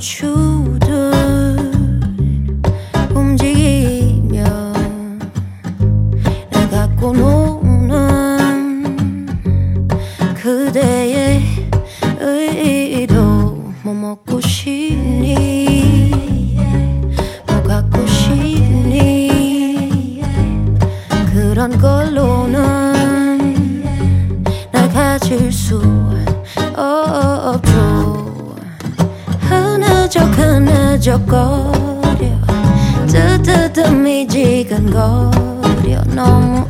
추듯 움직이며 날 갖고 노는 그대의 의도. 뭐 먹고 싶니? 뭐 갖고 싶니? 그런 걸로는 날 가질 수 없죠. 흐느적거려 뜨뜻함이 지근거려. 너무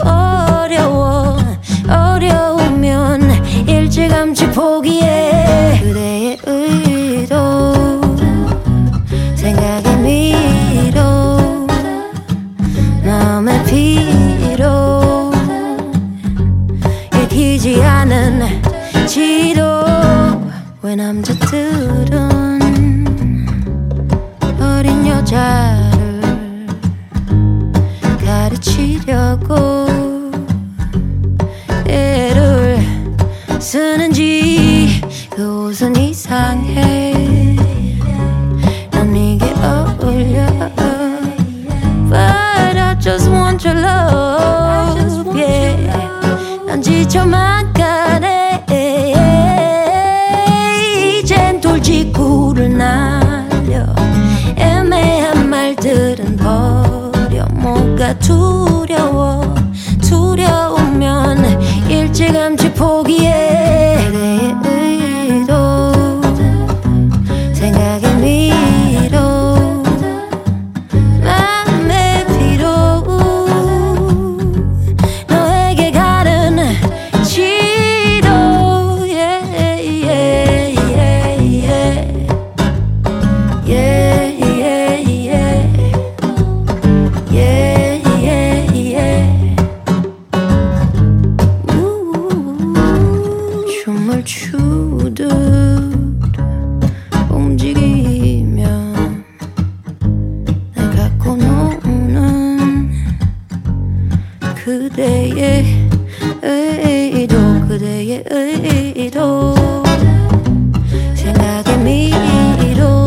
어려우면 일찌감치 포기해. 그대의 의도 생각에 미로 마음의 피로 읽히지 않은 지도. 왜 남자들은 어린 여자를 가르치려고 애를 쓰는지. 그 옷은 이상해, 난 이게 어울려. But I just want your love, yeah. 난 지쳐만 가네. 이젠 돌직구를 날려. 애매한 말들은 버려. 뭐가 두려우면 일찌감치 포기해. 그대의 의도 생각에 미로 맘의 피로 너에게 가는 지도. yeah, yeah, yeah, yeah. Yeah, yeah, yeah. Yeah, yeah, yeah. 춤을 추듯 움직이며 날 갖고 노는 그대의 의도. 그대의 의도 생각에 미로